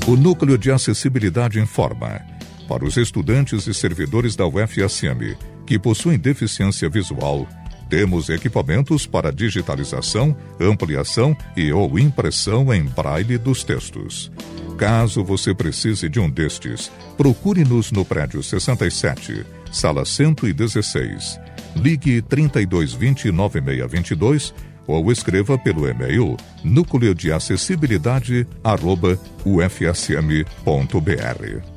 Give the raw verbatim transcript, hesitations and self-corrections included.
O Núcleo de Acessibilidade informa: para os estudantes e servidores da U F S M que possuem deficiência visual, temos equipamentos para digitalização, ampliação e ou impressão em braille dos textos. Caso você precise de um destes, procure-nos no prédio sessenta e sete, sala cento e dezesseis. Ligue trinta e dois vinte, noventa e seis vinte e dois ou escreva pelo e-mail núcleo de acessibilidade arroba u f s m ponto b r.